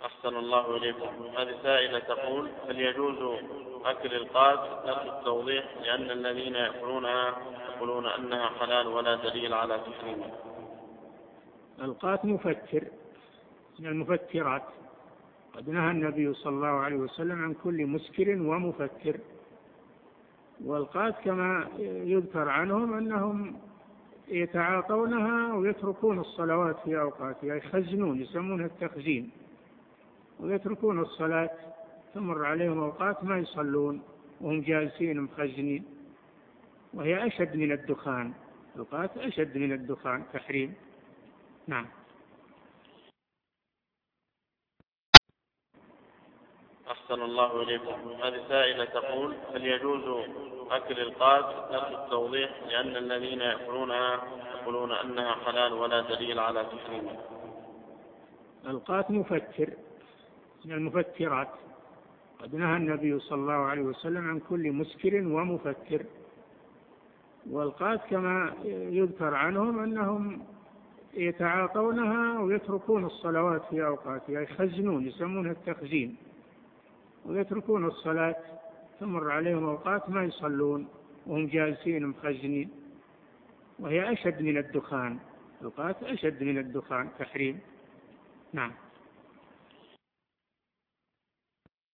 أحسن الله إليكم. هذه سائلة تقول: هل يجوز أكل القات؟ نفس التوضيح، لأن الذين يأكلونها يقولون أنها حلال ولا دليل على تحريمها. القات مفتر من المفترات، قد نهى النبي صلى الله عليه وسلم عن كل مسكر ومفتر. والقات كما يذكر عنهم أنهم يتعاطونها ويتركون الصلوات في أوقاتها، يخزنون، يسمونها التخزين، ويتركون الصلاة، تمر عليهم أوقات ما يصلون وهم جالسين مخزنين، وهي أشد من الدخان. القات أشد من الدخان تحريم. نعم. أحسن الله إليكم. هذه سائلة تقول: هل يجوز أكل القات؟ نفس التوضيح، لأن الذين يأكلونها يقولون أنها حلال ولا دليل على تحريمها. القات مفتر من المفترات، قد نهى النبي صلى الله عليه وسلم عن كل مسكر ومفتر. والقات كما يذكر عنهم أنهم يتعاطونها ويتركون الصلوات في أوقاتها، يخزنون، يسمونها التخزين، ويتركون الصلاة، تمر عليهم أوقات ما يصلون وهم جالسين مخزنين، وهي أشد من الدخان. القات أشد من الدخان تحريم. نعم.